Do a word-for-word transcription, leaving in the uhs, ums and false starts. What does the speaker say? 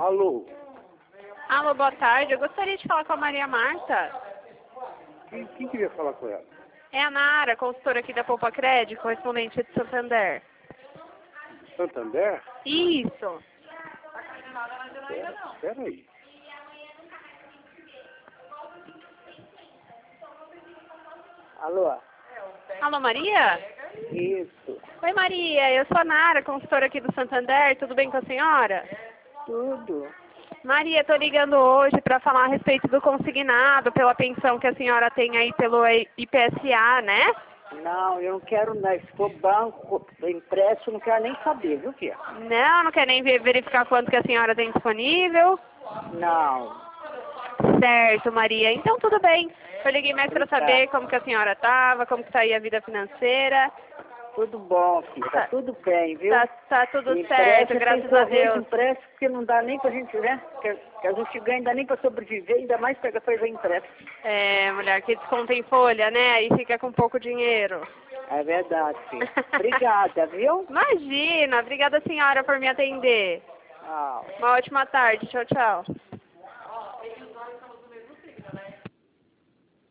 Alô? Alô, boa tarde. Eu gostaria de falar com a Maria Marta. Quem, quem queria falar com ela? É a Nara, consultora aqui da Poupa Crédito, correspondente de Santander. Santander? Isso. Pera, pera aí. Alô? Alô, Maria? Isso, Oi, Maria. Eu sou a Nara, consultora aqui do Santander. Tudo bem com a senhora? tudo. Maria, estou ligando hoje para falar a respeito do consignado pela pensão que a senhora tem aí pelo I P S A, né? Não, eu não quero, não. Se for banco, empréstimo, não quero nem saber, viu, filha? Não, não quer nem ver- verificar quanto que a senhora tem disponível? Não. Certo, Maria. Então, tudo bem. Eu liguei mais para Obrigada. saber como que a senhora estava, como que está aí a vida financeira. Tudo bom, filha. Tá Tá. tudo bem, viu? Tá, tá tudo E certo, empréstimo, graças tem que a correr de Deus. empréstimo, porque não dá nem pra gente, né? Que, que a gente ganha ainda nem pra sobreviver, ainda mais pega fazer empréstimo. É, mulher, que desconta em folha, né? Aí fica com pouco dinheiro. É verdade, filha. Obrigada, viu? Imagina. Obrigada, senhora, por me atender. Tchau. Uma ótima tarde. Tchau, tchau.